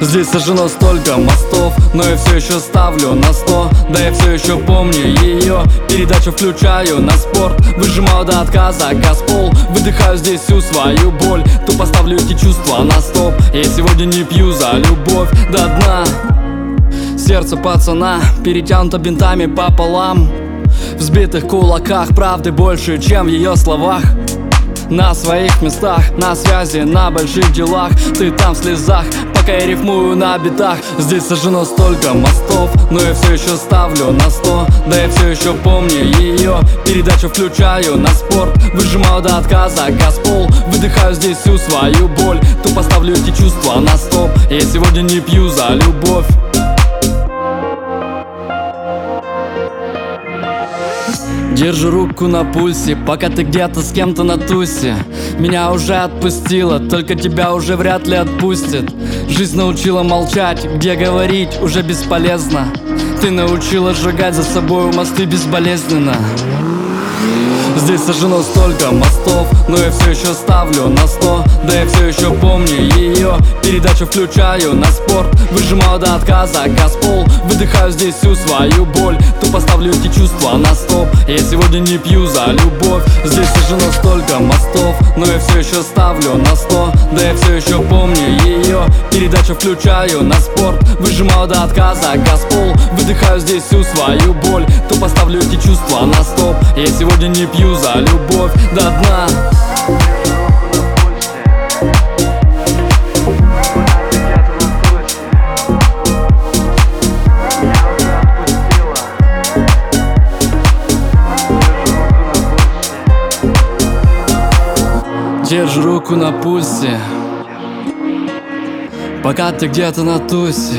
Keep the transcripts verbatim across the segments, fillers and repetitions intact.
Здесь сожжено столько мостов, но я все еще ставлю на сто. Да я все еще помню ее. Передачу включаю на спорт, выжимаю до отказа газпол. Выдыхаю здесь всю свою боль, тупо ставлю эти чувства на стоп. Я сегодня не пью за любовь до дна. Сердце пацана перетянуто бинтами пополам. В сбитых кулаках правды больше, чем в ее словах. На своих местах, на связи, на больших делах. Ты там в слезах, пока я рифмую на битах. Здесь сожжено столько мостов, но я все еще ставлю на сто. Да я все еще помню ее. Передачу включаю на спорт, выжимаю до отказа газпол. Выдыхаю здесь всю свою боль, тупо ставлю эти чувства на стоп. Я сегодня не пью за любовь. Держу руку на пульсе, пока ты где-то с кем-то на тусе. Меня уже отпустило, только тебя уже вряд ли отпустит. Жизнь научила молчать, где говорить уже бесполезно. Ты научила сжигать за собой мосты безболезненно. Здесь сожжено столько мостов, но я все еще ставлю на сто. Да я все еще помню ее. Передачу включаю на спорт, выжимаю до отказа газпол. Выдыхаю здесь всю свою боль, тупо ставлю эти чувства на стоп. Я сегодня не пью за любовь. Здесь сожжено столько мостов, но я все еще ставлю на сто. Да я все еще помню ее. Передачу включаю на спорт, выжимаю до отказа газпол. Выдыхаю здесь всю свою боль, тупо ставлю эти чувства на стоп. Я сегодня не пью за любовь до дна. Держу руку на пульсе, пока ты где-то на тусе.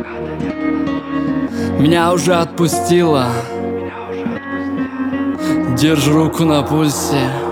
Меня уже отпустило. Держу руку на пульсе.